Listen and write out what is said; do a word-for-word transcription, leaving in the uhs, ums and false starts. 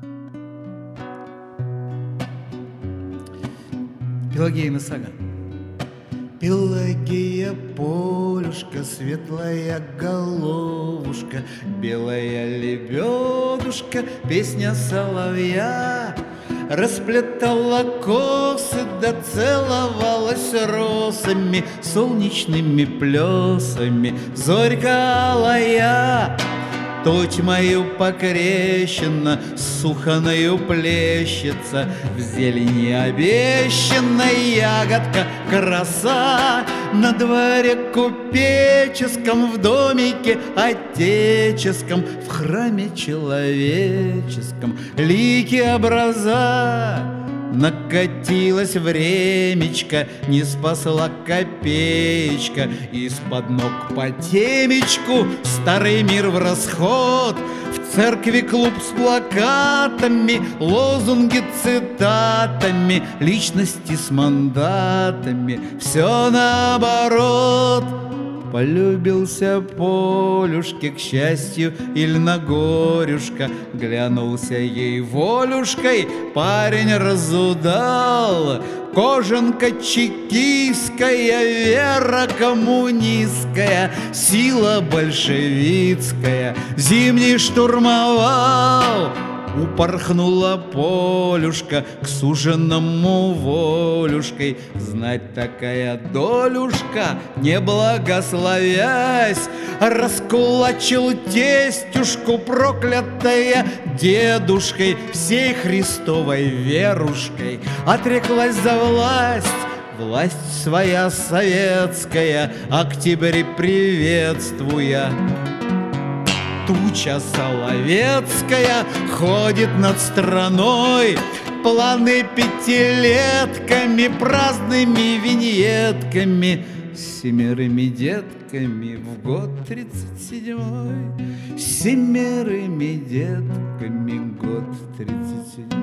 Пелагеина сага. Пелагея, Полюшка, светлая головушка, белая лебедушка, песня соловья. Расплетала косы, да целовалась росами, солнечными плесами, зорька алая. Точь мою покрещена, сухоною плещется, в зелени обещанная ягодка краса. На дворе купеческом, в домике отеческом, в храме человеческом лики образа. Накатилось времечко, не спасла копеечка, из-под ног по темечку старый мир в расход. В церкви клуб с плакатами, лозунги цитатами, личности с мандатами, все наоборот. Полюбился Полюшке, к счастью, иль на горюшка, глянулся ей волюшкой, парень разудал. Кожанка чекистская, вера коммунистская, сила большевистская, зимний штурмовал. Упорхнула Полюшка к суженому волюшкой. Знать такая долюшка, не благословясь, раскулачил тестюшку, проклятая дедушкой, всей Христовой верушкой. Отреклась за власть, власть своя советская, октябрь приветствуя. Туча соловецкая ходит над страной, планы пятилетками, праздными виньетками, семерыми детками в год тридцать седьмой, семерыми детками год тридцать седьмой.